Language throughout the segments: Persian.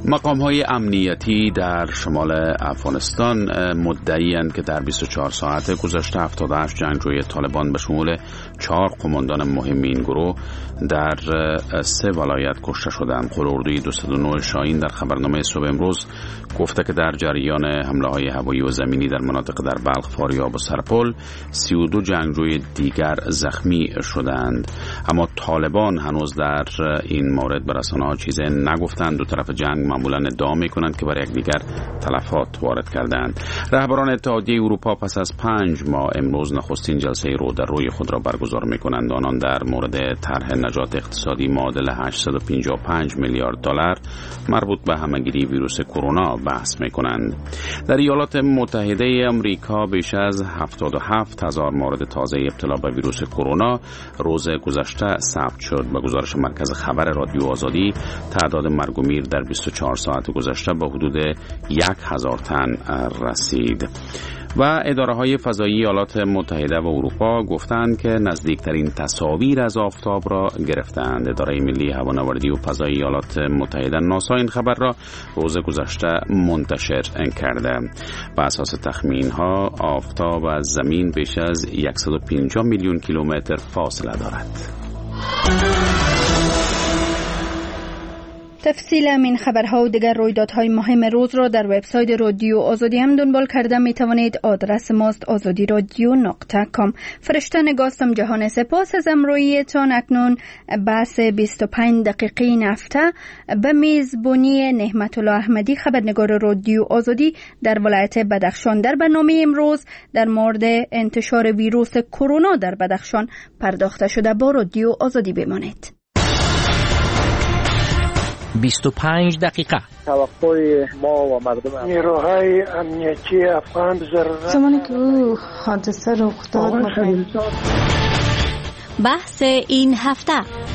مقام‌های امنیتی در شمال افغانستان مدعی‌اند که در 24 ساعت گذشته 78 جنگجوی طالبان به شمول 4 قماندان مهم این گروه در 3 ولایت کشته شدند. قل‌اردوی 209 شاهین در خبرنامه صبح امروز گفته که در جریان حمله‌های هوایی و زمینی در مناطق در بلخ، فاریاب و سرپل 32 جنگجوی دیگر زخمی شدند. اما طالبان هنوز در این مورد به رسانه‌ها چیزی نگفتند. دو طرف جنگ معمولا ادعا می‌کنند که برای یکدیگر تلفات وارد کردند. رهبران اتحادیه اروپا پس از 5 ماه امروز نخستین جلسه روی خود را برگزار می‌کنند. آنان در مورد طرح نجات اقتصادی معادل 855 میلیارد دلار مربوط به همه‌گیری ویروس کرونا بحث می‌کنند. در ایالات متحده آمریکا بیش از 77,000 مورد تازه ابتلا به ویروس کرونا روز گذشته ثبت شد. به گزارش مرکز خبر رادیو آزادی تعداد مرگ و میر در 24 ساعت گذشته به حدود 1000 تن رسید. و اداره‌های فضایی ایالات متحده و اروپا گفتند که نزدیکترین تصاویر از آفتاب را گرفتند. اداره ملی هوانوردی و فضایی ایالات متحده ناسا این خبر را روز گذشته منتشر کرده. بر اساس تخمین‌ها آفتاب از زمین بیش از 150 میلیون کیلومتر فاصله دارد. تفصیل این خبرها و دیگر رویدادهای مهم روز را در وبسایت رادیو آزادی هم دنبال کرده می توانید. آدرس ماست azadiradio.com. فرشته نگاستم جهان، سپاس از امرویتان. اکنون بحث 25 دقیقه این هفته به میزبانی نعمت الله احمدی، خبرنگار رادیو آزادی در ولایت بدخشان. در برنامه امروز در مورد انتشار ویروس کرونا در بدخشان پرداخته شده. با رادیو آزادی بمانید. 25 دقیقه توقع ما و مردم نیروهای امنیتی افغان زمانی که او حادثه رخ داد بحث این هفته.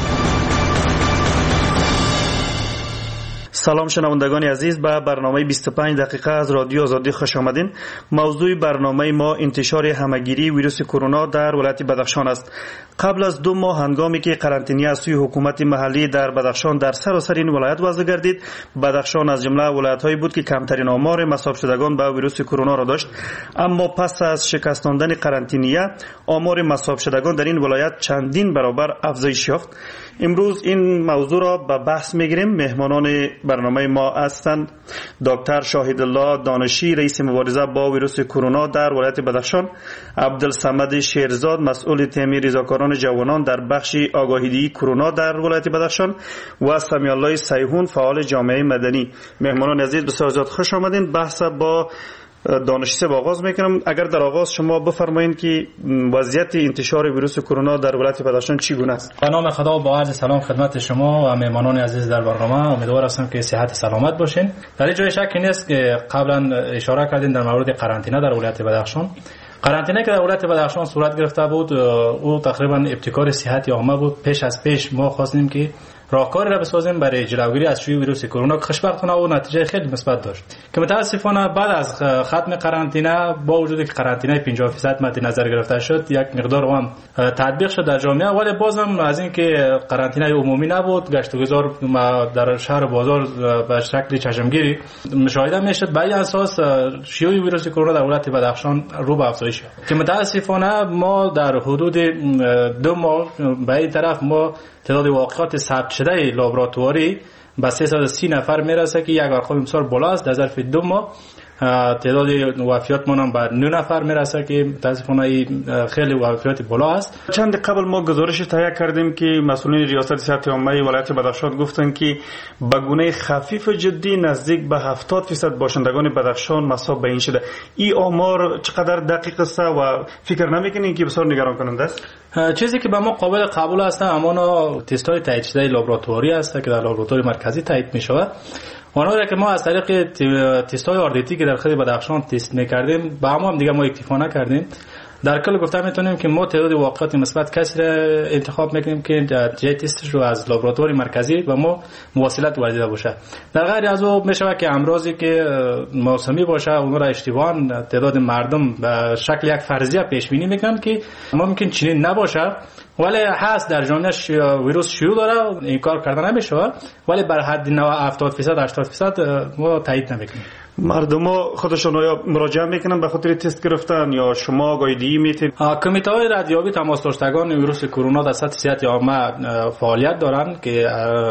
سلام شنوندگان عزیز، به برنامه 25 دقیقه از رادیو آزادی خوش آمدین. موضوع برنامه ما انتشار همه‌گیری ویروس کرونا در ولایت بدخشان است. قبل از 2 ماه هنگامی که قرنطینه از سوی حکومت محلی در بدخشان در سراسر این ولایت وضع گردید، بدخشان از جمله ولایت‌هایی بود که کمترین آمار مصاب شدگان به ویروس کرونا را داشت. اما پس از شکستاندن قرنطینه، آمار مصاب شدگان در این ولایت چندین برابر افزایش یافت. امروز این موضوع را به بحث می‌گیریم. مهمانان برنامه ما هستند دکتر شاهدالله دانشی، رئیس مبارزه با ویروس کرونا در ولایت بدخشان، عبدالصمد شیرزاد، مسئول تامین رضاکاران جوانان در بخش آگاهی‌دهی کرونا در ولایت بدخشان و سمیع الله سیحون، فعال جامعه مدنی. مهمانان عزیز بسیار زیاد خوش آمدین. بحث با دانشی با آغاز میکنم. اگر در آغاز شما بفرمایید که وضعیت انتشار ویروس کرونا در ولایت بدخشان چگونه است؟ به نام خدا و با عرض سلام خدمت شما و مهمانان عزیز در برنامه. امیدوار هستم که صحت سلامت باشین. در این جای شکی نیست که قبلا اشاره کردین در مورد قرنطینه در ولایت بدخشان. قرنطینه که در ولایت بدخشان صورت گرفته بود، او تقریبا ابتکار صحت عامه بود. پیش ما خواستیم که راهکاری را بسازیم برای جلوگیری از شیوع ویروس کرونا که خوشبختانه او نتیجه خیلی مثبت داشت، که متاسفانه بعد از ختم قرنطینه با وجودی که قرنطینه 50% مد نظر گرفته شد، یک مقدار هم تطبیق شد در جامعه، ولی بازم از اینکه قرنطینه عمومی نبود، گشت و گذار در شهر بازار به شکل چشمگیری مشاهده میشد. بر این اساس شیوع ویروس کرونا در ولایت بدخشان رو به افزایش یافت، که متاسفانه ما در حدود 2 ماه به این طرف ما تعداد واقعات ثبت شده لابراتواری به 330 نفر میرسه که یک ارقام بسیار بالا است. در ظرف 2 ماه تعداد وفیات ما به 9 نفر میرسه که متاسفانه خیلی وفیات بالا است. چند قبل ما گزارش تهیه کردیم که مسئولین ریاست صحت عامه ولایت بدخشان گفتند که به گونه خفیف جدی نزدیک به 70% باشندگان بدخشان مصاب به این شده. این آمار چقدر دقیق است و فکر نمیکنین که بسیار نگران کننده است؟ چیزی که به ما قابل قبول است اما تست‌های تایید شده لابراتواری است که در لابراتوری مرکزی تایید می‌شود. آنها که ما از طریق تست‌های آردیتی که در خود بدخشان تست می‌کردیم با هم دیگه ما اکتفا نکردیم. در کل گفته میتونیم که ما تعداد واقعات مثبت کسی را انتخاب میکنیم که نتیجه تستش رو از لابراتوار مرکزی و ما مواصلت وارد باشه. در غیر از او میشه که امراضی که موسمی باشه اون را اشتباهاً تعداد مردم به شکل یک فرضیه پیش بینی میکنن که ممکن چنین نباشه، ولی هست در جامعه ویروس شیوع داره، این کار کردن نمیشه، ولی بر حد 70% 80% ما تایید نمیکنیم. مردم خودشون یا مراجعه میکنن به خاطر تست گرفتن یا شما گایدی میتید؟ کمیته های ردیابی تماس داشتگان ویروس کرونا در سطح صحت عامه فعالیت دارن که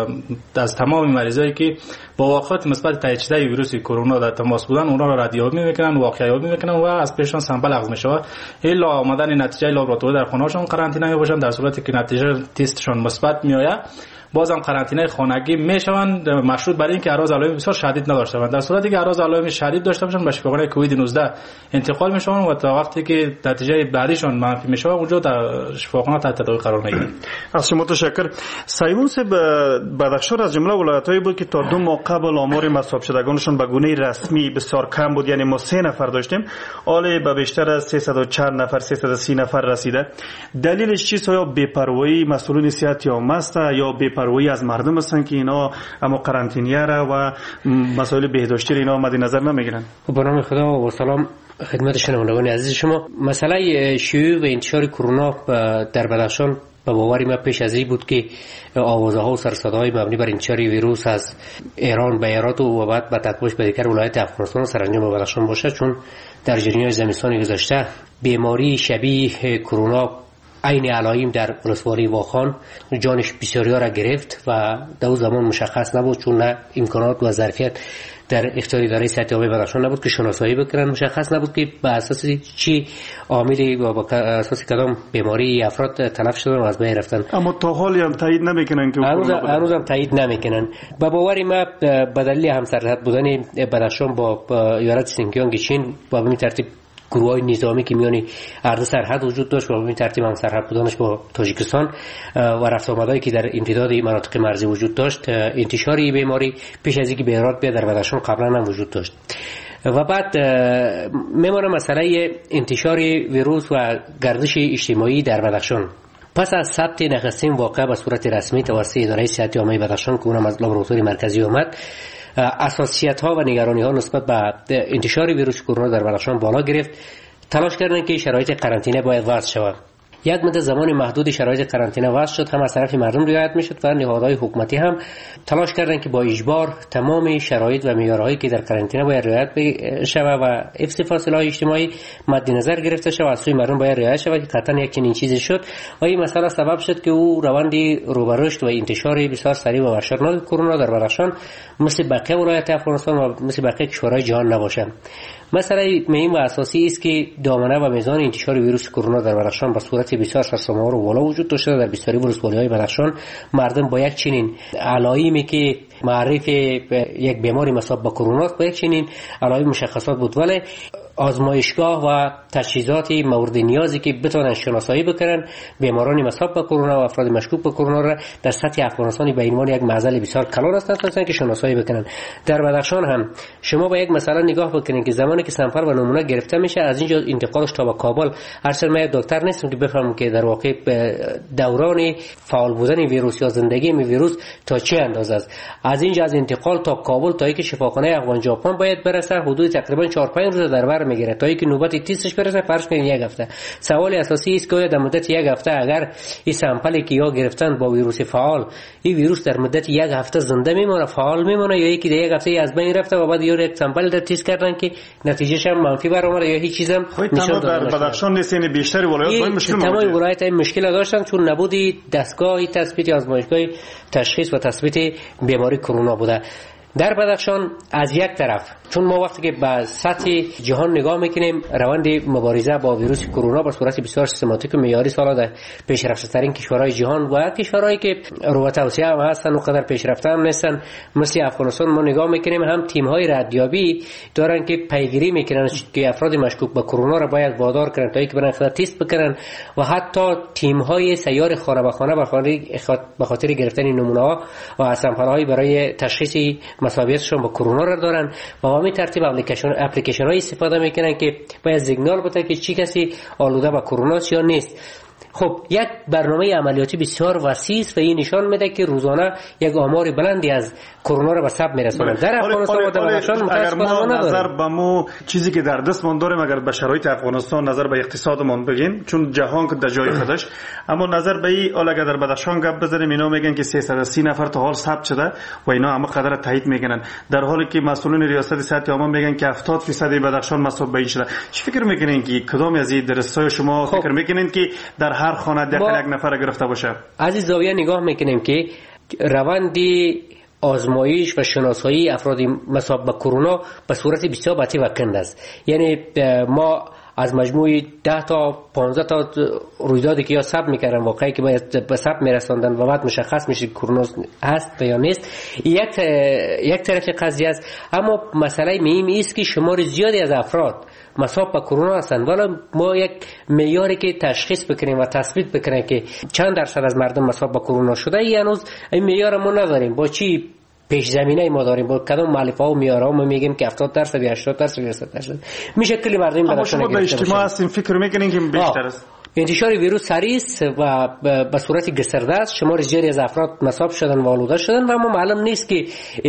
از تمام مریضایی که با واقعات مثبت تایید شده ویروس کرونا در تماس بودن اونها را ردیابی میکنن، واقعیابی میکنن و از پیششان سامپل اخذ میشه الا آمدن نتیجه لابراتواری در خانه‌شان قرنطینه میباشن. در صورتی که نتیجه تستشان مثبت میآید بازم قرنطینه خانگی میشوند، مشروط بر این که اعراض علائم بسیار شدید نداشته باشند. در صورتی که اعراض علائم شدید داشته باشند به شفاخانه کووید 19 انتقال میشوند و تا وقتی که نتیجه بعدیشان منفی میشه اونجا در شفاخانه تحت تداوی قرار میگیرند. از شما تشکر. سیمون صاحب، بدخشان از جمله ولایت‌هایی بود که تا 2 ماه قبل آمار مصاب شدگانشون به گونه رسمی بسیار کم بود، یعنی ما 3 نفر داشتیم، حالا به بیشتر از 300 نفر 330 نفر رسیده. دلیلش چیست؟ یا بی‌پروایی مسئولین صحت عامه است یا بی‌پروایی از مردم هستن که اینا اما قرنطینه را و مسائل بهداشتی اینا مد نظر نمیگیرن؟ با نام خدا و سلام خدمت شنوندگان عزیز شما. مسئله شیوع و انتشار کرونا در بدخشان به باور ما پیش از این بود که آوازها و سرصداهای مبنی بر انتشار ویروس از ایران به هرات و بعد به تکمیل به دیگر ولایت افغانستان سرانجام بدخشان باشه، چون در جریان زمستان گذشته بیماری شبیه کرونا عین علائم در ولسوالی واخان جانش بسیاری را گرفت و در اون زمان مشخص نبود، چون نه امکانات و ظرفیت در اختیار اداره صحت عامه بدخشان نبود که شناسایی بکنن، مشخص نبود که به اساس چی عاملی و با اساس کدام بیماری افراد تلف شدن و از بین رفتن. اما تا حالی هم تایید نمیکنن که هنوز هم تایید نمیکنن. به باور ما به دلیل همسرحد بودن بدخشان با ایالت سینکیانگ چین با همین ترتیب گروه‌های نظامی که میانی عرض سرحد وجود داشت و به این ترتیب هم سرحد بودنش با تاجیکستان و رفت آمدایی که در امتداد مناطق مرزی وجود داشت، انتشار این بیماری پیش از اینکه به هرات بیاد در بدخشان قبلا هم وجود داشت. و بعد میمونه مسئله انتشار ویروس و گردش اجتماعی در بدخشان. پس از ثبت نخستین واقعه به صورت رسمی توسط اداره صحت عامه بدخشان که اونم از لابراتوار مرکزی اومد، حساسیت ها و نگرانی ها نسبت به انتشار ویروس کرونا در بدخشان بالا گرفت. تلاش کردند که شرایط قرنطینه باید وضع شود. یک مدت زمان محدود شرایط قرنطینه وضع شد، هم از طرف مردم رعایت میشد و نهادهای حکومتی هم تلاش کردند که با اجبار تمام شرایط و معیارهایی که در قرنطینه باید رعایت شود و حفظ فاصله اجتماعی مد نظر گرفته شود، از سوی مردم باید رعایت شود که قطعا یک چنین چیزی شد و این مسئله سبب شد که او روندی رو به رشد و انتشار بسیار سریع و وحشتناک کرونا در بدخشان مثل بقیه ولایت افغانستان و مثل بقیه کشورهای جهان نباشه. مسئله مهم و اساسی است که دامنه و میزان انتشار ویروس کرونا در بدخشان به صورت بسیار سرسام‌آور و بالا وجود داشته. در بسیاری ولسوالی‌های بدخشان مردم با یک چنین علائمی که معرف یک بیماری مصاب با کرونا است با یک چنین علائم مشخصات بود، ولی آزمایشگاه و تجهیزات مورد نیازی که بتونن شناسایی بکنن بیماران مصاب با کرونا و افراد مشکوک به کرونا را در سطح افغانستان به عنوان یک معضل بسیار کلان هستند که شناسایی بکنن. در بدخشان هم شما با یک مسئله نگاه بکنید که زمانی که سامپل و نمونه گرفته میشه از اینجا انتقالش تا به کابل، هرچند من دکتر نیستم که بفهمم که در واقع دوران فعال بودن ویروس یا زندگی ویروس تا چه اندازه است. از اینجا از انتقال تا کابل تا اینکه شفاخانه افغان ژاپن باید برسه حدود تقریبا 4-5 روز در بر میگیره تا اینکه نوبت تستش برسه. فرض کنید یک هفته. سوال اساسی است که در مدت یک هفته اگر این سامپلی که یا گرفتن با ویروس فعال، این ویروس در مدت یک هفته زنده میمونه، فعال میمونه، یا یکی در یک هفته از بین رفته و بعد یک سامپل در تست کردن که نتیجهش هم منفی برآمده یا هیچ چیزم نشون داده. در بدخشان نیست، یعنی بیشتر ولایات با مشکل تمام ولایت این مشکل داشتن چون نبودی دستگاهی تثبیت آزمایشگاهی تشخیص و تثبیت بیماری کرونا بوده. در بدخشان از یک طرف چون ما وقتی که به سطح جهان نگاه میکنیم روند مبارزه با ویروس کرونا به صورت بسیار سیستماتیک و معیاری سالا در پیشرفته ترین کشورهای جهان و کشورهایی که رو توسعه هم هستن و قدر پیشرفته هم نیستن مثل افغانستان ما نگاه میکنیم هم تیم های ردیابی دارن که پیگیری میکنن که افراد مشکوک به کرونا را باید وادار کنن تا اینکه برن خود تست بکنن و حتی تیم های سیار خانه به خانه به خاطر گرفتن نمونه ها و سامپل های برای تشخیص مساویتشون با کرونا را دارن و همین ترتیب اپلیکیشن های استفاده میکنن که باید سیگنال بده که چی کسی آلوده با کرونا است یا نیست. خب یک برنامه عملیاتی بسیار وسیع است و این نشان میده که روزانه یک آمار بلندی از کرونا را به ثبت میرسونند. در افغانستان و بدخشان متاسفانه نظر به مو چیزی که در دستمون داریم اگر به شرایط افغانستان نظر به اقتصادمون بگیم چون جهان که در جای خودش، اما نظر به این حالا اگر در بدخشان گپ بزنیم اینا میگن که 330 نفر تا حال ثبت شده و اینا همه قدر تایید میکنن، در حالی که مسئولین ریاست صحت عامه میگن که 70% بدخشان مصاب به این شده. چی فکر میکنین که کدام از این درس‌های شما فکر میکنین که در هر خانه یک نفر گرفته باشه؟ از این زاویه نگاه میکنیم که روندی آزمایش و شناسایی افراد مصاب به کرونا به صورت بسیار بطیء و کند است. یعنی ما از مجموعی 10 تا 15 تا رویدادی که یا ثبت میکردن واقعی که باید به ثبت میرساندن و بعد مشخص میشه کرونا هست یا نیست، یک طرف قضیه است. اما مسئله مهم است که شمار زیادی از افراد مصاب به کرونا هستند، ولی ما یک معیاری که تشخیص بکنیم و تثبیت بکنیم که چند درصد از مردم مصاب به کرونا شده هنوز این معیار ما نداریم. با چی پیش زمینه ما داریم؟ با کدام مؤلفه و معیارها ما میگیم که 70% یا 80% یا 100% میشه کلی مردم اما شما به اجتماع هستین فکر میکنین که بیشتر است؟ انتشار ویروس سریع است و به صورت گسترده است. شمار زیادی از افراد مصاب شدن و آلوده شدن و ما معلوم نیست که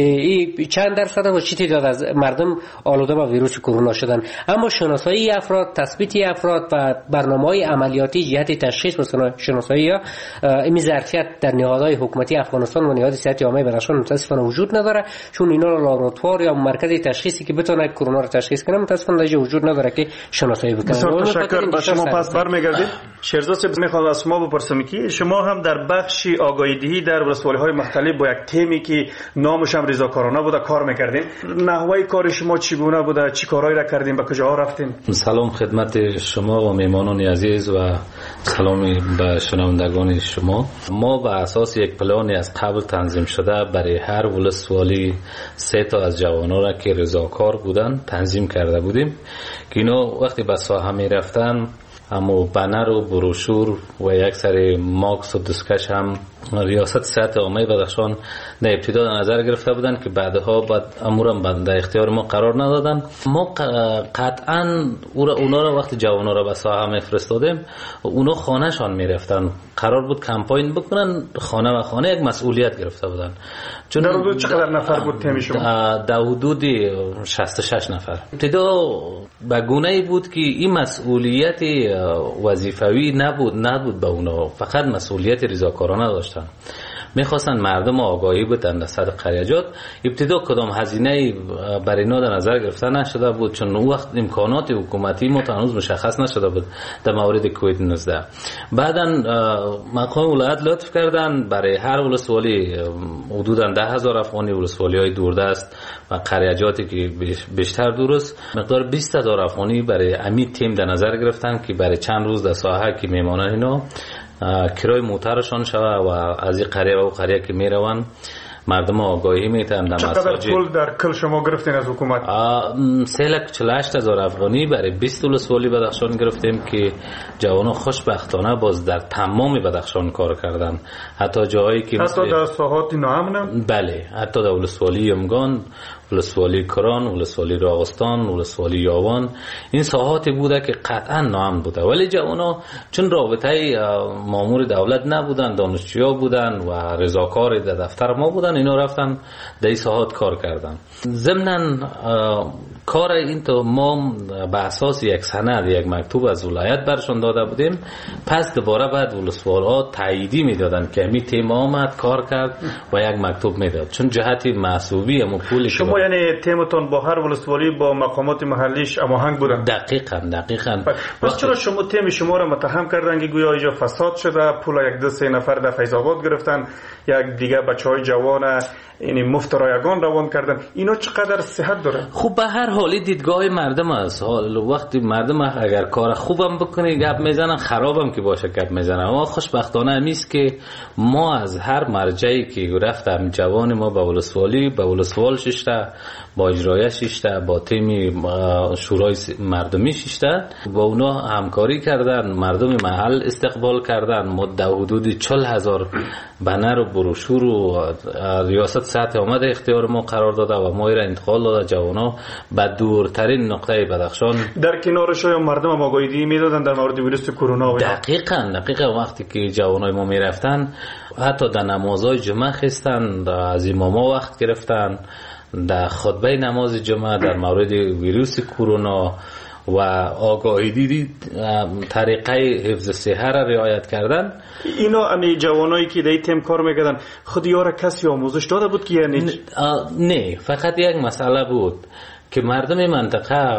چند درصد و چه تعداد از مردم آلوده با ویروس کرونا شدن. اما شناسایی افراد، تثبیت افراد و برنامه‌های عملیاتی جهت تشخیص و شناسایی یا این ظرفیت در نهادهای حکومتی افغانستان و نهاد صحت عامه بدخشان متاسفانه وجود نداره، چون اینا لابراتوار یا مرکز تشخیصی که بتونه کرونا رو تشخیص کنه متاسفانه وجود نداره که شناسایی بکنه. تشکر. با شما پس برمیگردیم. شیرزاد صاحب میخوام از شما بپرسم که شما هم در بخش آگاهی دهی در ولسوالی‌های مختلف با یک تیمی که نامش هم رضاکارانه بوده کار میکردین. نحوه کار شما چگونه بوده؟ چی کارهایی را کردین؟ به کجاها رفتین؟ سلام خدمت شما و میهمانان عزیز و سلام به شنوندگان شما. ما به اساس یک پلانی از قبل تنظیم شده برای هر ولسوالی 3 تا از جوانان را که رضاکار بودن تنظیم کرده بودیم که اینا وقتی به ساحه میرفتن اما بنر و بروشور و یک سری ماکس و دستکش هم ریاست صحت عامه بدخشان در ابتدا در نظر گرفته بودن که بعدها بعد امورم در اختیار ما قرار ندادن. ما قطعا اونا را وقتی جوانا را به ساحه میفرستادیم اونا خانهشان میرفتن، قرار بود کمپاین بکنن خانه و خانه، یک مسئولیت گرفته بودن. چون در حدود چقدر نفر بود تیمی شما؟ در حدود 66 نفر. ابتدا به گونه‌ای بود که این مسئولیت وظیفوی نبود به اونا، فقط مسئولیت رضاکارانه داشتن. میخواستن مردم آگاهی بدن در سطح قریجات. ابتدا کدام هزینه برای اینا در نظر گرفته نشده بود چون اون وقت امکانات حکومتی هنوز مشخص نشده بود در مورد کووید 19. بعداً مقام ولایت لطف کردن برای هر ولسوالی حدوداً 10,000 افغانی، ولسوالی‌های دوردست و قریجاتی که بیشتر درست مقدار 20,000 افغانی برای امی تیم در نظر گرفتن که برای چند روز در ساحه که میمانن اینا کرای موترشان شوه و از این قریه و قریه که میرون مردم آگاهی میتن در مساجد. چقدر پول در کل شما گرفتین از حکومت؟ 348,000 افغانی برای 20 ولسوالی بدخشان گرفتیم که جوانان خوشبختانه باز در تمام بدخشان کار کردن، حتی جایی که حتی در ساحات ناامن. بله، حتی در ولسوالی یمگان، ولسوالی کران، ولسوالی راغستان، ولسوالی یاوان، این ساحاتی بوده که قطعا ناامن بوده، ولی جوانا چون رابطه مامور دولت نبودن، دانشجویا بودن و رضاکار در دفتر ما بودن، اینا رفتن در این ساحات کار کردن. ضمناً کار این تو ما به اساس یک سند، یک مکتوب از ولایت برشون داده بودیم، پس دوباره بعد ولسوال‌ها تاییدی میدادن که همین تیم آمد کار کرد و یک مکتوب میداد، چون جهتی محسوبی هم پولی شما یعنی تیمتون با هر ولسوالی با مقامات محلیش هماهنگ بودن؟ دقیقاً. پس چرا شما تیم شما را متهم کردن که گویا اینجا فساد شده، پول یک 2-3 نفر در فیض آباد گرفتن، یک دیگه بچهای جوان یعنی مفت رایگان روان کردن؟ اینا چقدر صحت داره؟ خب به هر حال حالی دیدگاه مردم است. وقتی مردم اگر کار خوبم بکنه گپ میزنن، خرابم که باشه گپ میزنن. اما خوشبختانه همیست که ما از هر مرجعی که رفتم جوان ما با ولسوالی ششته، با اجرایه ششته، با تیم شورای مردمی ششته، با اونا همکاری کردن، مردم محل استقبال کردن. ما در حدود 40,000 بنر و بروشور و ریاست سطح آمد اختیار ما قرار داده و ما را انتقال داده جوانا به دورترین نقطه بدخشان. در کنارش های مردم هم آگاهی میدادن در مورد ویروس کرونا. دقیقاً وقتی که جوانای ما میرفتن حتی در نمازهای جمعه خستن، از اماما وقت گرفتن، در خطبه نماز جمعه در مورد ویروس کرونا و آگاهی دیدی طریقه حفظ صحت را رعایت کردن. اینا امی جوانایی که در تیم کار میکردن خود یارا کسی آموزش داده بود که یعنی نه، فقط یک مسئله بود که مردم منطقه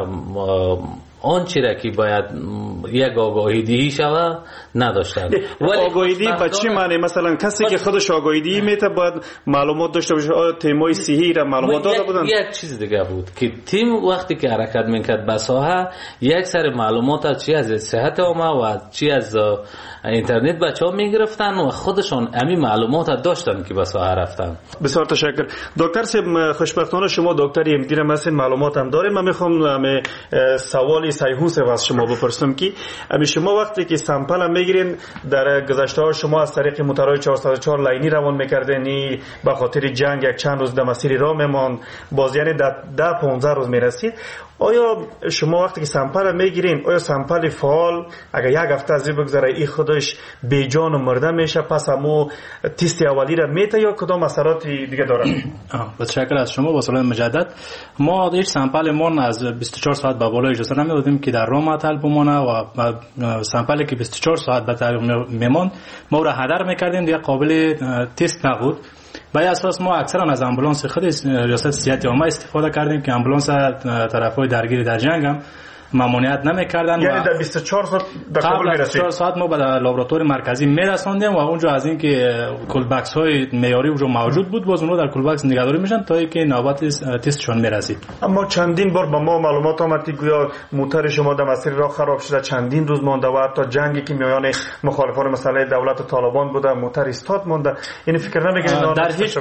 آنچه را که باید یک آگاهی دهی شود نداشتن. آگاهی دهی به چی معنی؟ مثلا کسی که خودش آگاهی دهی میته باید معلومات داشته باشه. تیمای صحی را معلومات داده بودن. یک چیز دیگه بود که تیم وقتی که حرکت میکرد به ساحه یک سر معلومات چی از صحت عامه و چی از اینترنت بچه‌ها میگرفتن و خودشان همین معلومات داشتن که به ساحه رفتن. بسیار تشکر دکتر صاحب. خوشبختانه شما دکتر امتیار هستین، معلومات هم داریم. من میخوام سوال سیهوس از شما بپرسم که شما وقتی که سامپل میگیرین در گذشته ها شما از طریق موتورهای 404 لاینی روان میکردین، به خاطر جنگ یک چند روز در مسیر راه میماند، باز یعنی 10-15 روز میرسید. آیا شما وقتی که سامپل میگیرین آیا سامپل فعال اگر یک هفته از بگذره این خودش بی جان و مرده میشه پس همو تست اولی را میته یا کدام اثرات دیگه داره؟ متشکرم از شما. با سلام مجدد. ما هیچ سامپل ما از 24 ساعت به بالا اجازه نمیدادیم که در راه معطل بمونه و سامپلی که 24 ساعت به طریق میماند ما را هدر میکردیم، دیگه قابل تست نبود. به اساس ما اکثرا از امبولانس خود ریاست صحت عامه استفاده کردیم که امبولانس طرفای درگیر در جنگ هم ممانعت نمی‌کردن. یعنی در 24 ساعت در کابل میرسید؟ 24 ساعت ما به لابراتوار مرکزی میرساندیم و اونجا از اینکه کولبکس های معیاری اونجا موجود بود باز اونها در کولبکس نگهداری میشن تا اینکه نوبت تستشون میرسید. اما چندین بار به ما معلومات آمد که گویا موتور شما در مسیر راه خراب شده، چندین روز مونده و حتی جنگی که میان مخالفان مسئله دولت و طالبان بوده موتور استاد مونده. یعنی فکر نمی‌کنید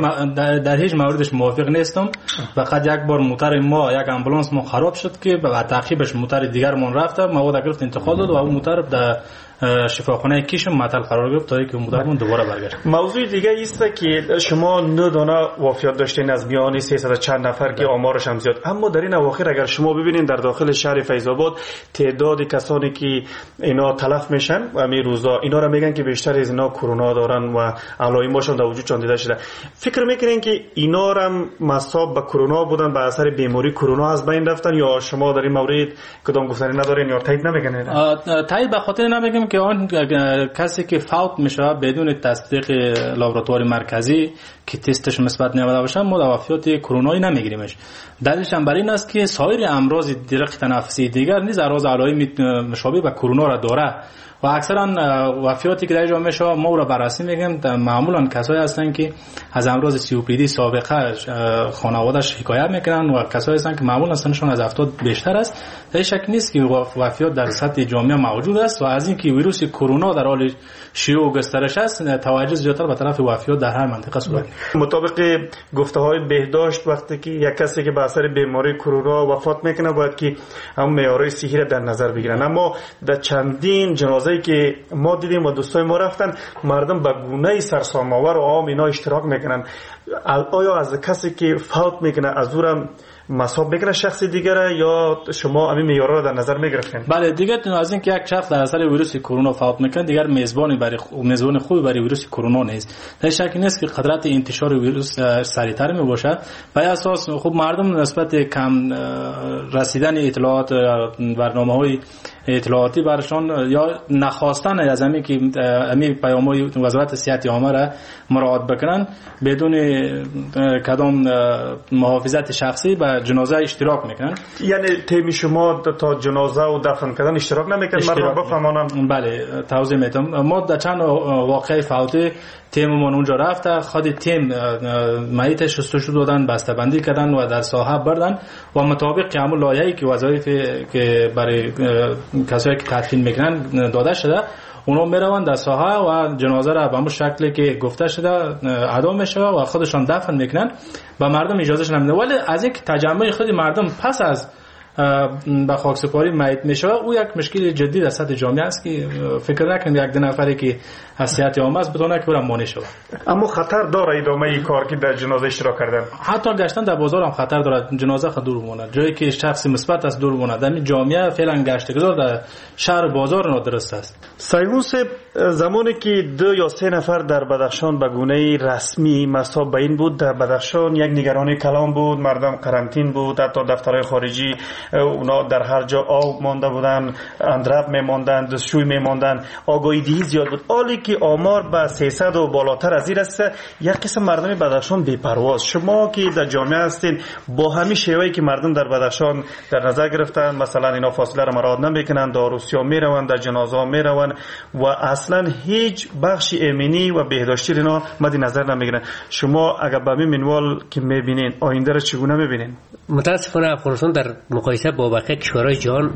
در هیچ موردش موافق نیستم. فقط یک بار موتور ما یک امبولانس ما خراب شد که به تعقیبش موتور دیگر من رفته مواد گرفت انتقال داد و اون موتور در شفاخانه کیشم معطل قرار گرفت تا اینکه موتورمون دوباره برگشت. موضوع دیگه است که شما 9 دانه وفات داشتین از میان 300 چند نفر که آمارش هم زیاد، اما در این اواخر اگر شما ببینید در داخل شهر فیض آباد تعداد کسانی که اینا تلف میشن و می روزا اینا را میگن که بیشتر از اینا کرونا دارن و علائمشون در وجودشون دیده شده. فکر میکنین که اینا را مصاب به کرونا بودن به اثر بیماری کرونا از بین رفتن یا شما در این مورد کدام گفتنی ندارین یا تایید نمیکنین؟ تایید به خاطر نمیگم که آن کسی که فوت میشه بدون تصدیق لابراتوار مرکزی که تستش مثبت نیامده باشه ما وفیات کرونایی نمیگیریمش. دلیلش هم بر این است که سایر امراض درق تنفسی دیگر نیز علائم مشابه به کرونا را داره و اکثرا وفیاتی که در اینجا میشه ما را بررسی میگیم معمولا کسایی هستن که از امراض COPD سابقه خانواده‌اش حکایت میکنن و کسایی هستن که معمولا سنشون از 70 بیشتر است. در شک نیست که وفیات در سطح جامعه موجود است و از اینکه ویروس کرونا در حال شیوع و گسترش است توجه زیادتر به طرف وفیات در هر منطقه صورت میگیرد. مطابق گفته‌های بهداشت وقتی که یک کسی که به اثر بیماری کرونا وفات میکنه باید که هم معیارهای صحی را در نظر بگیرن، اما در چندین جنازه‌ای که ما دیدیم و دوستای ما رفتن مردم به گونه سرسام‌آور و عام اینا اشتراک میکنن. آیا از کسی که فوت میکنه از اونم مصاب بگیره شخصی دیگره یا شما همین معیارها رو در نظر میگرفتین؟ بله دیگه از اینکه یک شخص در اثر ویروس کرونا فوت میکنه دیگر میزبان خوبی برای ویروس کرونا نیست. در شک نیست که قدرت انتشار ویروس سریعتر میباشه. به اساس خب مردم نسبت کم رسیدن اطلاعات برنامه‌های اطلاعاتی برشان یا نخواستن از همین که همین پیام‌های وزارت صحت عامه را مراعات بکنن بدون کدام محافظت شخصی به جنازه اشتراک میکنن. یعنی تیم شما تا جنازه و دفن کردن اشتراک نمیکنن؟ مردم بفهمونن. بله توضیح میدم. ما در چند واقعه فوتی تیممون اونجا رفته، خود تیم مایت شستشو دادن، بسته‌بندی کردن و در ساحه بردن و مطابق همون لایحه‌ای که وظایفی که برای کسایی که تدفین میکنن داده شده، اونا میروند در ساحه و جنازه را به همون شکلی که گفته شده ادا میشه و خودشان دفن میکنن و مردم اجازهش نمیده. ولی از یک تجمع خود مردم پس از به خاکسپاری میت میشه، او یک مشکل جدی در سطح جامعه است که فکر نکنم یک دو نفری که از صحت عامه است بتونه که برام مانع شود. اما خطر داره ادامه کار که در جنازه اشتراک کردن؟ حتی گشتن در بازار هم خطر داره، جنازه خود دور مونه، جایی که شخص مثبت است دور مونه. در جامعه فعلا گشتگذار در شهر و بازار نادرست است. سایمون صاحب، زمانی که 2 یا 3 نفر در بدخشان به گونه رسمی مصاب به این بود، در بدخشان یک نگرانی کلان بود، مردم قرنطین بود، حتی دفترهای خارجی اونا در هر جا آب مانده بودن، اندرب میماندن، دستشوی میماندن، آگاهی دهی زیاد بود. حالی که آمار به 300 و بالاتر از این است، یک قسم مردم بدخشان بی‌پرواز. شما که در جامعه هستین، با همین شیوهی که مردم در بدخشان در نظر گرفتن، مثلا اینا فاصله را مراعات نمیکنن، داروسیا میروند، در جنازه ها میروند و اصلا هیچ بخش ایمنی و بهداشتی اینا مد نظر نمیگیرن، شما اگر به این منوال که میبینین آینده را چگونه میبینین؟ متاسفانه افغانستان در مقایسه با بقیه کشورهای جهان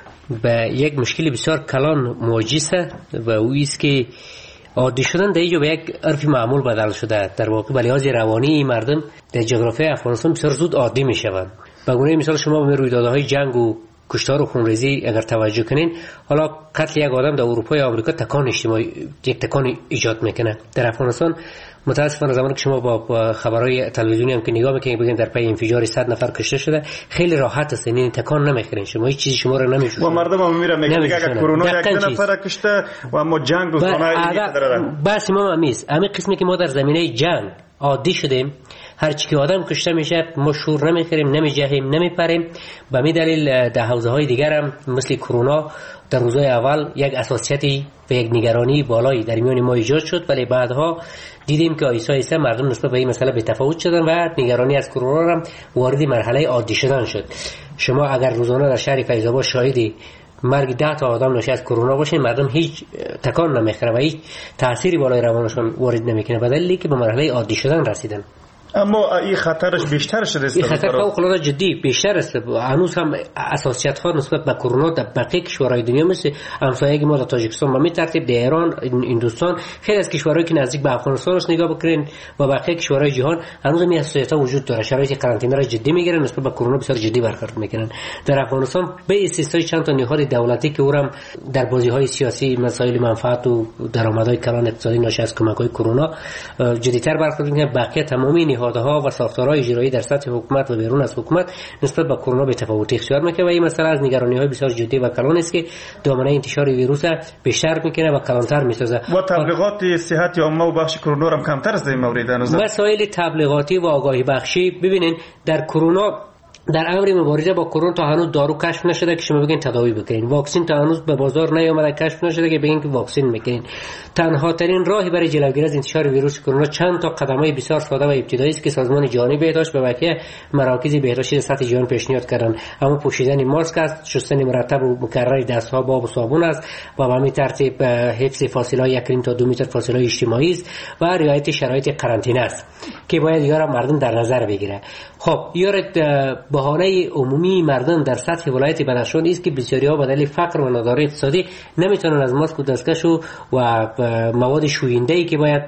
به یک مشکل بسیار کلان مواجه است و او است که عادی شدن در اینجا به یک عرف معمول بدل شده. در واقع به لحاظ روانی مردم در جغرافیای افغانستان بسیار زود عادی میشوند. به گونه مثال شما به رویدادهای جنگ و کشتار و خونریزی اگر توجه کنین، حالا قتل یک آدم در اروپا یا آمریکا تکان اجتماعی، یک تکان ایجاد میکنه. در افغانستان متاسفانه زمانی که شما با خبرهای تلویزیونی هم که نگاه میکنید بگین در پی انفجار 100 نفر کشته شده، خیلی راحت است، یعنی تکان نمیخورین، شما هیچ چیزی شما رو نمیشوشه و مردم هم میرن میگن اگر کرونا یک نفر کشته و اما جنگ و زنای داره. بس ما همیست همین قسمی که ما در زمینه جنگ عادی شدیم، هر چی که آدم کشته میشه ما شور نمیخوریم، نمیجهیم، نمیپریم. به می دلیل در حوزه‌های دیگر هم مثل کرونا در روزهای اول یک اساسیتی و یک نگرانی بالایی در میان ما ایجاد شد، ولی بعدها دیدیم که آیسا آیسا مردم نسبت به این مسئله به تفاوت شدن و نگرانی از کرونا هم وارد مرحله عادی شدن شد. شما اگر روزانه در شهر فیض آباد شاهدی مرگ 10 تا آدم ناشی از کرونا باشه، مردم هیچ تکان نمیخوره و هیچ تأثیری بالای روانشون وارد نمیکنه، به دلیلی که به مرحله عادی شدن رسیدن. اما این خطرش بیشتر شده است. این خطر فوق‌العاده جدی بیشتر است. هنوز هم اساسیت ها نسبت به کرونا در بقیه کشورهای دنیا مثل همسایه ما در تاجیکستان به این ترتیب در ایران، هندوستان، خیلی از کشورهایی که نزدیک به افغانستان است نگاه بکنین و بقیه کشورهای جهان هنوز هم اساسیت ها وجود داره. شرایط قرنطینه را جدی میگیرن، نسبت به کرونا بسیار جدی برخورد میکنن. در افغانستان به استثنای چند تا نهاد دولتی که اونم در بازی‌های سیاسی مسائل منفعت و درآمدهای کلان اقتصادی ناشی از کمک‌های کرونا جدی‌تر برخورد میکنن. بقیه تمامی نهادها و ساختارهای اجرایی در سطح حکومت و بیرون از حکومت نسبت به کرونا به تفاوتی اختیار میکنه و این مسئله از نگرانی‌های بسیار جدی و کلان است که دامنه انتشار ویروس بیشتر میکنه و کلانتر میسازه. و تبلیغات صحت عامه و بخش کرونا هم کمتر است در این مورد. مسائل تبلیغاتی و آگاهی بخشی، ببینین در کرونا، در امر مبارزه با کرونا تا هنوز دارو کشف نشده که شما بگین تداوی بکنین، واکسن تا هنوز به بازار نیامده کشف نشده که بگین که واکسن میکنین. تنها ترین راهی برای جلوگیری از انتشار ویروس کرونا چند تا قدمای بسیار ساده و ابتدایی است که سازمان جهانی بهداشت به بقیه مراکز بهداشتی در سطح جهان پیشنهاد کردن. اما پوشیدن ماسک است، شستن مرتب و مکرر دستها با آب و صابون است و به همین ترتیب حفظ فاصله 1 تا 2 متر فاصله اجتماعی است و رعایت شرایط قرنطینه است که باید یارا مردم در نظر بگیره. خب یارا بهانه عمومی مردم در سطح ولایت بدخشان است که بسیاری‌ها به دلیل فقر و نداری اقتصادی نمیتونن از ماسک و دستکش و مواد شوینده‌ای که باید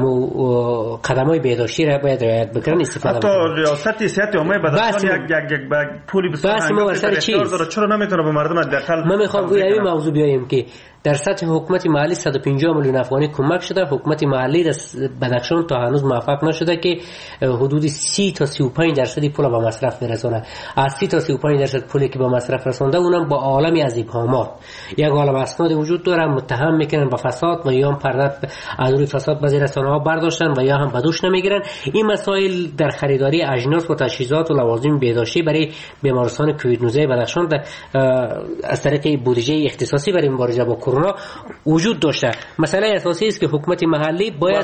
اما قدم‌های بهداشتی را باید رعایت بکنن استفاده کنن. حتی ریاست صحت عامه بدخشان یک پولی بسیار چرا نمیتونه به مردم حداقل من میخوام روی این موضوع بیایم که در سطح حکومت محلی 150 میلیون افغانی کمک شده. حکومت محلی در بدخشان تا هنوز موفق نشده که حدود 30 تا 35% پول به مصرف برسونه. از 30 تا 35% پولی که به مصرف رسونده اونم با عالمی از ابهامات، یک عالم اسناد وجود داره، متهم میکنن به فساد و یا هم پرده از روی فساد به رسانه‌ها برداشتن و یا هم بدوش نمیگیرن. این مسائل در خریداری اجناس و تجهیزات و لوازم بهداشتی برای بیمارستان کووید 19 بدخشان از طریق بودجه اختصاصی برای مبارزه با کرونا وجود داشته. مسئله اساسی است که حکومت محلی باید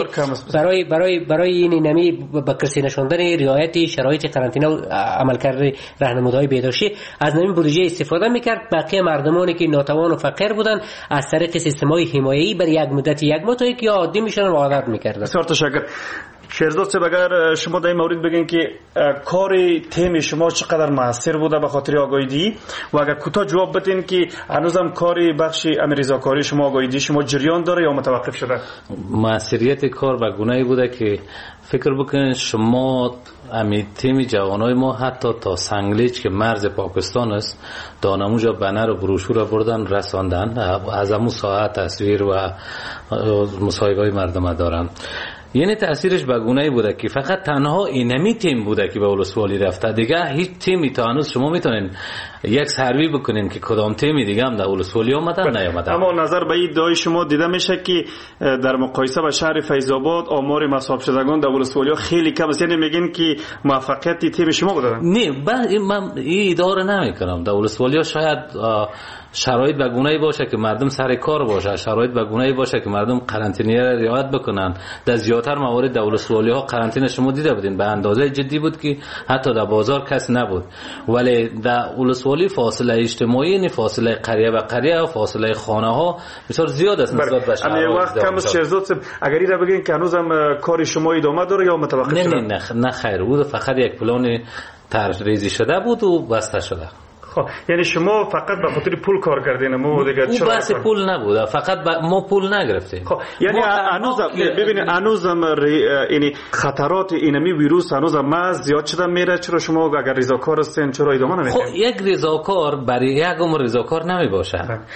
برای این نمی به کسی نشاندن رعایت شرایط قرنطینه و عملکرد راهنمودهای بهداشتی از نمی بودجه استفاده میکرد. بقیه مردمانی که ناتوان و فقیر بودن از طریق سیستم‌های حمایه‌ای برای یک مدت یک ماه تا یک عادی میشن و عادت میکردن. بسیار تشکر. شیرزاد صاحب، اگر شما در این مورد بگین که کار تیم شما چقدر موثر بوده به خاطر آگاهی و اگر کوتاه جواب بدین که هنوزم کار بخش رضاکاری شما آگاهی شما جریان داره یا متوقف شده؟ موثریت کار به گونه‌ای بوده که فکر بکنین شما امی تیم جوانای ما حتی تا سنگلیج که مرز پاکستان است دانموجا بنر و بروشور بردن رساندن، از همون ساعت تصویر و مصاحبه‌های مردم دارن. یعنی تاثیرش به گونه‌ای بوده که فقط تنها اینمی تیم بوده که به ولسوالی رفته، دیگه هیچ تیمی تا هنوز شما میتونین یک سروی بکنین که کدام تیمی دیگه هم در ولسوالی اومدن نیامدن. اما نظر به این ادعای شما دیده میشه که در مقایسه با شهر فیض آباد آمار مصاب شدگان در ولسوالی خیلی کم است، یعنی میگین که موفقیت تیم شما بوده؟ نه، من این ادعا نمیکنم. در ولسوالی شاید شرایط به گونه‌ای باشه که مردم سر کار باشه، شرایط به گونه‌ای باشه که مردم قرنطینه را رعایت بکنن. در زیادتر موارد در ولسوالی ها قرنطینه شما دیده بودین به اندازه جدی بود که حتی در بازار کس نبود، ولی در ولسوالی فاصله اجتماعی، یعنی فاصله قریه به قریه و فاصله خانه ها بسیار زیاد است نسبت به شهر. وقت کم است شیرزاد صاحب، اگر این را بگین که هنوزم کار شما ادامه داره یا متوقف شده؟ نه خیر، بود فقط یک پلان طرحریزی شده بود و بسته شده. خب یعنی شما فقط به خاطر پول کار کردین؟ ما دیگه چرا بحث پول نبود، فقط ما پول نگرفتیم. خب یعنی هنوز ببینید هنوزم یعنی خطرات اینمی ویروس هنوزم ما زیاد شده میره. چرا شما اگر رضاکار هستین چرا ادامه نمیدین؟ خب یک رضاکار برای یک عمر رضاکار نمی باشه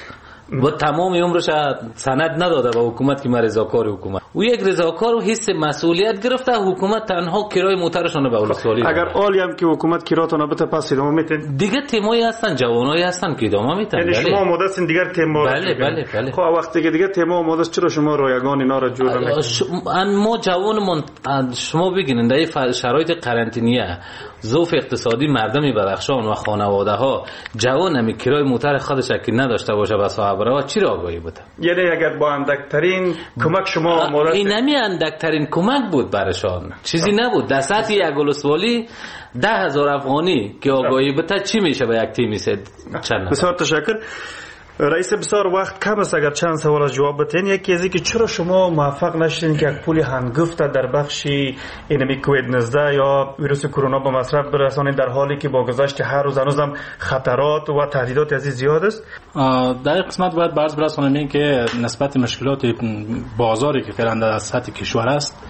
و تمام عمرش سند نداده به حکومت که من رضاکار حکومت. او یک رضاکار و حس مسئولیت گرفته، حکومت تنها کرای موترشون به ولسوالی. اگر عالی هم که حکومت کراتون بده پس ادامه میتین؟ دیگه تیمایی هستن، جوانایی هستن که ادامه میتن. یعنی شما آماده هستین دیگر تیم‌ها؟ بله. خب وقتی که دیگه تیم‌ها آماده است چرا شما رایگان اینا را جور نمیکنید؟ ما جوانمون شما بگین در شرایط قرنطینه ظروف اقتصادی مردمی بدخشان و خانواده ها جوان همی کرای موتر خودش که نداشته باشه به صاحب راه چی را آگاهی بوده؟ یعنی اگر با اندکترین کمک شما آماده این نمی اندکترین کمک بود برشان، چیزی نبود. در سطح یک ولسوالی 10,000 افغانی که آگاهی بده چی میشه به یک تیمی چند؟ بسیار تشکر رئیس. بسیار وقت کم است، اگر چند سوال از جواب بدین. یکی از اینکه چرا شما موفق نشدین که یک پول هنگفت در بخش اینمی کووید 19 یا ویروس کرونا به مصرف برسانید، در حالی که با گذشت هر روز هنوزم خطرات و تهدیدات از زیاد است؟ در این قسمت باید برز برسانیم این که نسبت مشکلات بازاری که فعلا در سطح کشور است،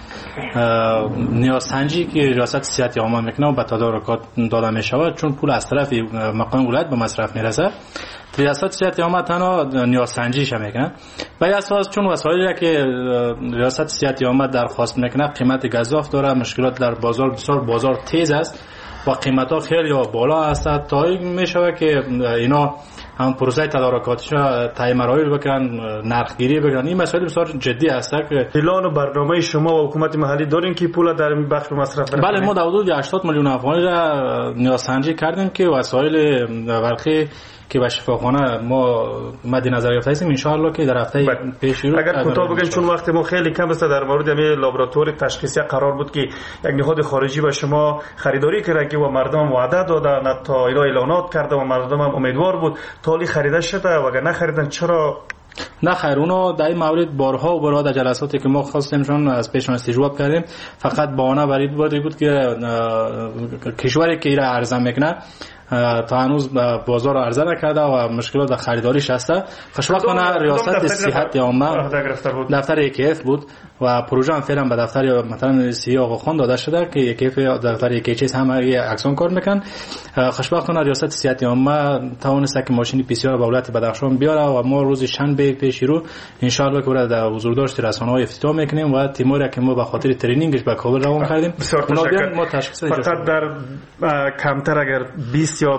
نیازسنجی که ریاست صحت عامه میکنه و به تدارکات داده میشود، چون پول از طرف مقام ولایت به مصرف میرسه، ریاست صحت عامه تنها نیازسنجیش میکنه. به اساس چون وسایلی که ریاست صحت عامه درخواست میکنه قیمت گزاف داره، مشکلات در بازار بسیار بازار تیز است و قیمت ها خیلی بالا است، تا این میشه که اینا هم پروسه تدارکاتش طی مراحل بکنن، نرخگیری بکنن. این مسئله بسیار جدی است که پلان و برنامه شما و حکومت محلی دارین که پول در این بخش مصرف کنه؟ بله، ما در حدود 80 میلیون افغانی را نیازسنجی کردیم که وسایل برقی که به شفاخانه ما مد نظر گرفته هستیم ان شاء الله که در هفته پیش رو. اگر کوتاه بگین چون وقت ما خیلی کم است، در مورد همین لابراتوار تشخیصی قرار بود که یک نهاد خارجی به شما خریداری کرده که و مردم وعده دادن، تا اعلانات کرده و مردم هم امیدوار بود، تالی خریده شده و اگر نخریدن چرا؟ نه خیر، اونو در این مورد بارها و بارها در جلساتی که ما خواستیمشون از پیشنهاد استجواب کردیم، فقط بهانه برای بود که کشوری که ایرا عرضه میکنه تا هنوز بازار عرضه نکرده و مشکلات در خریداریش هسته. خوشبختانه ریاست صحت عامه دفتر ایکیف بود و پروژه هم فعلا به دفتر مثلا سی آقا خان داده شده که ایکیف دفتر ایکیچ هم اکسون کار میکن. خوشبختانه ریاست صحت عامه توانسته که ماشین پی سی آر به ولایت بدخشان بیاره و ما روز شنبه پیش رو ان شاء الله که در حضورداشت رسانه‌های افتتاح میکنیم و تیموری که ما به خاطر ترینینگش به کابل روان کردیم. ما تشخیص فقط در کمتر اگر 20 یا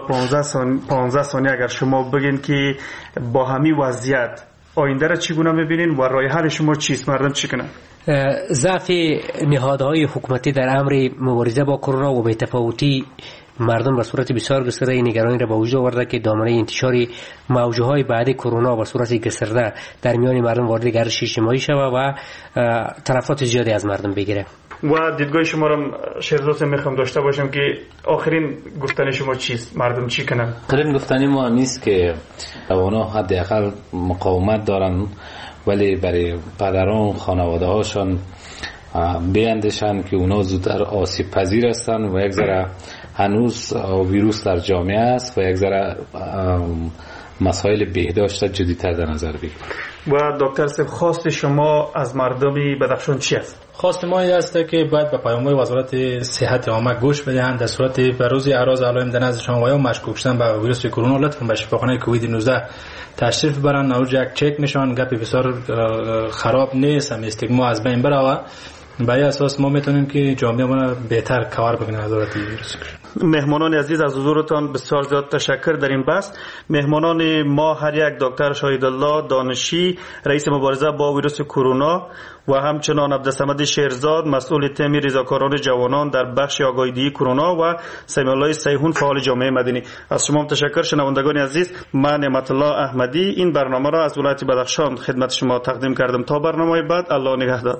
15 ثانیه اگر شما بگین که با همین وضعیت آینده را چگونه می‌بینین و راه حل شما چیست؟ مردم چی کنن؟ ضعف نهادهای حکومتی در امر مبارزه با کرونا و بی‌تفاوتی مردم به صورت بسیار گسترده نگرانی را به وجود آورده که دامنه انتشار موجهای بعد کرونا به صورت گسترده در میان مردم وارد گردش اجتماعی شود و تلفات زیادی از مردم بگیره. و دیدگاه شما را شهرزاد میخوام داشته باشم که آخرین گفتن شما چیست؟ مردم چی کنن؟ آخرین گفتن ما نیست که اونا حداقل مقاومت دارن، ولی برای پدران خانواده هاشون بیاندیشن که اونا زودتر آسیب پذیر هستن و یک ذره هنوز ویروس در جامعه است و یک ذره مسائل بهداشت جدی‌تر در نظر بگیرید. و دکتر صاحب خواست شما از مردمی بدخشان چی است؟ خواست ما این است که باید به پیام‌های وزارت صحت عامه گوش بدهند، در صورت بروز اعراض علائم در نزدشان و یا مشکوک شدن به ویروس کرونا لطفاً به شفاخانه کووید 19 تشریف ببرند. اونجا یک چک میشن، گپ بسیار خراب نیست، هم استیگما از بین بره. به این اساس ما میتونیم که جامعه ما بهتر کار بکنه از دولت ویروس. مهمانان عزیز از حضورتان بسیار زیاد تشکر در این بحث. مهمانان ما هر یک دکتر شهیدالله دانشی رئیس مبارزه با ویروس کرونا و همچنان عبدالصمد شیرزاد مسئول تیم ریزاکاران جوانان در بخش آگاهی کرونا و سمیع الله سیحون فعال جامعه مدنی. از شما تشکر. شنوندگان عزیز، من نعمت الله احمدی این برنامه را از ولایت بدخشان خدمت شما تقدیم کردم. تا برنامه بعد، الله نگهدار.